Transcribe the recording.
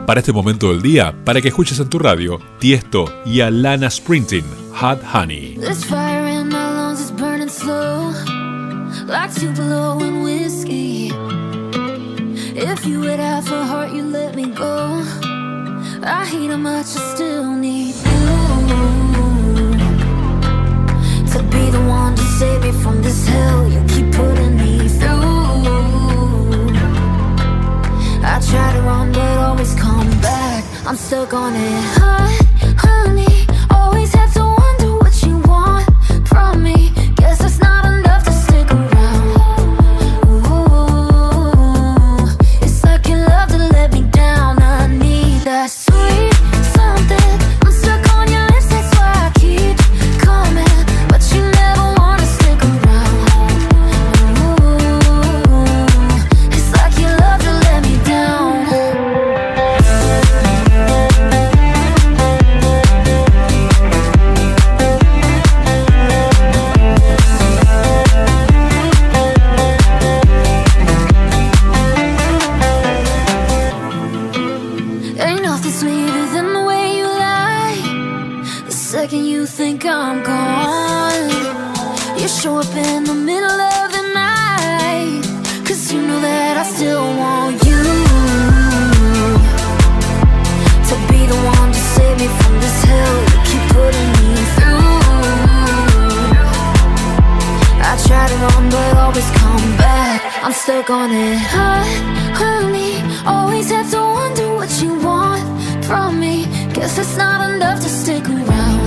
para este momento del día, para que escuches en tu radio Tiesto y Alana Sprinting, Hot Honey. This fire in my lungs is burning slow, like Tupelo and whiskey. If you would have a heart, you let me go. I hate how much I still need you to be the one to save me from this hell you keep putting me through. I try to run but always come back. I'm stuck on it. Hot honey, always have to wonder what you want from me. Guess it's not enough to stick around. Ooh, it's like you love to let me down. I need that sweet something. I'm stuck on your lips, that's why I keep coming, but you never wanna stick around. Ooh, it's like you love to let me down. Ain't nothing sweeter than the way you lie. The second you think I'm gone, you show up in the middle of the night, 'cause you know that I still want you to be the one to save me from this hell you keep putting me through. I try to run but always come back. I'm stuck on it. Hot honey, always have to wonder what you want from me. Guess it's not enough to stick around.